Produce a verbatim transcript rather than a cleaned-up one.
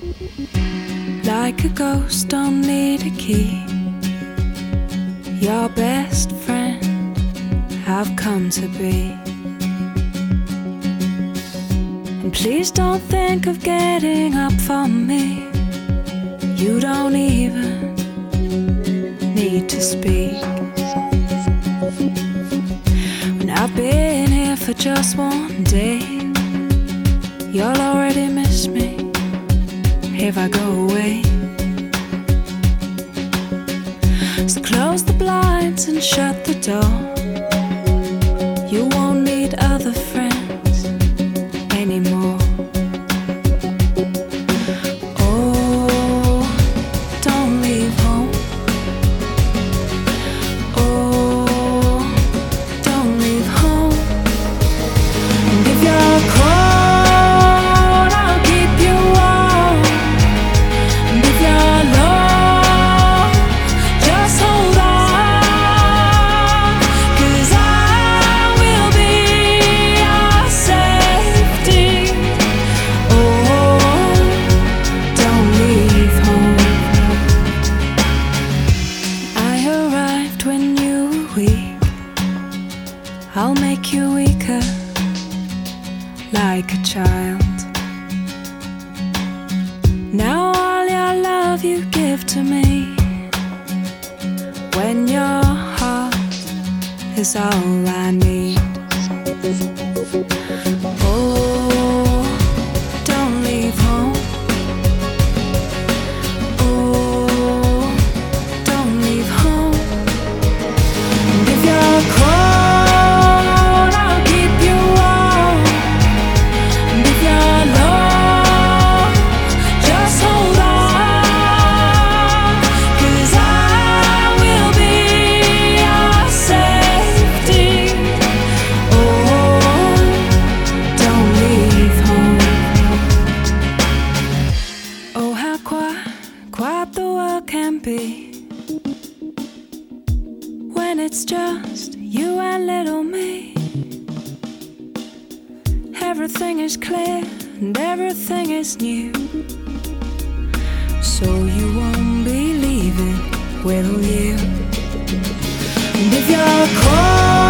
Like a ghost, don't need a key. Your best friend I've come to be. And please don't think of getting up for me. You don't even need to speak. When I've been here for just one day, you'll already miss me if I go away. So close the blinds and shut the door. You won't need other friends anymore. Oh, don't leave home. Oh, don't leave home. And if you're cold, I'll keep you warm. And if you're low, just hold on, 'cause I will be your safety. Oh, don't leave home. I arrived when you were weak. I'll make you weaker, like a child. Now all your love you give to me, when your heart is all I need. Oh, don't leave home. Oh, don't leave home. And if you're cold, I'll keep you warm. And if you're low, just hold on, 'cause I will be your safety. Oh, don't leave home. Oh, how quiet, quiet the world can be when it's just you and little me. Everything is clear and everything is new, so you won't be leaving, will you? And if you're cold,